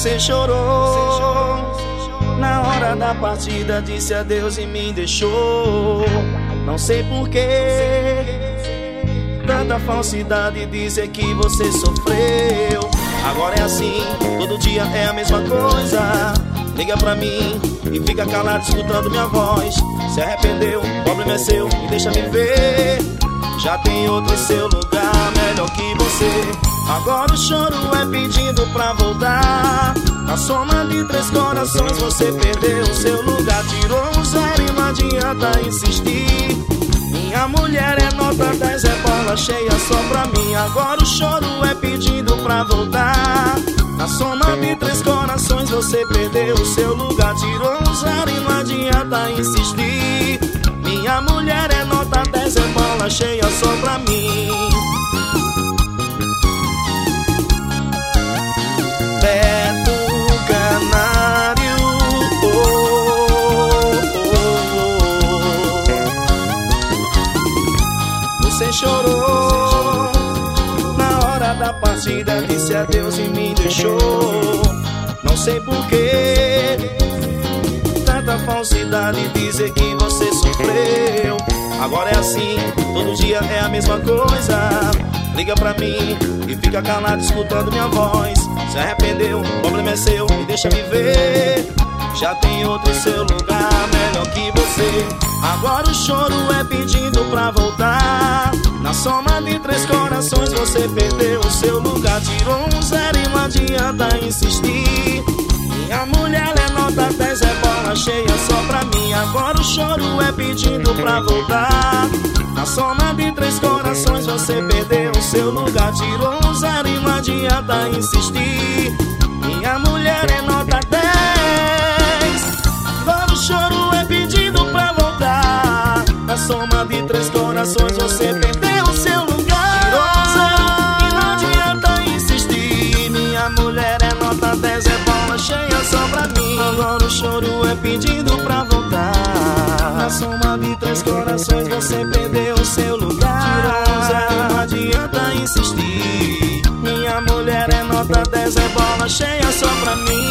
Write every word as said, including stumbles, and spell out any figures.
Você chorou na hora da partida, disse adeus e me deixou. Não sei porquê, tanta falsidade, dizer que você sofreu. Agora é assim, todo dia é a mesma coisa. Liga pra mim e fica calado escutando minha voz. Se arrependeu, o problema é seu, me deixa me ver. Já tem outro em seu lugar, melhor que você. Agora o choro é pedindo pra voltar. Na soma de três corações você perdeu o seu lugar. Tirou um zero e não adianta insistir. Minha mulher é nota dez, é bola cheia só pra mim. Agora o choro é pedindo pra voltar. Na soma de três corações você perdeu o seu lugar. Tirou um zero e não adianta insistir. Minha mulher é nota dez, é bola cheia só pra mim. Beto Canário, oh, oh, oh. Você chorou na hora da partida, disse adeus e me deixou. Não sei porquê, tanta falsidade, dizer que você sofreu. Agora é assim, todo dia é a mesma coisa. Liga pra mim e fica calado escutando minha voz. Se arrependeu, o problema é seu, me deixa me ver. Já tem outro em seu lugar, melhor que você. Agora o choro é pedindo pra voltar. Na soma de três corações você perdeu o seu lugar. Tirou um zero e não adianta insistir. Minha mulher é nota dez, é bola cheia só pra mim. Agora o choro é pedindo pra voltar. Na soma de três corações você perdeu o seu lugar. Tirou um zero e não adianta insistir. Minha mulher é nota dez. Agora o choro é pedindo pra voltar. Na soma de três corações você perdeu o seu lugar. Tirou um zero e não adianta insistir. Minha mulher é nota dez, é bola cheia só pra mim. Agora o choro é pedindo pra voltar. Na soma de três corações você perdeu o seu lugar. Tirou um zero, não adianta insistir. Minha mulher é nota dez, é bola cheia só pra mim.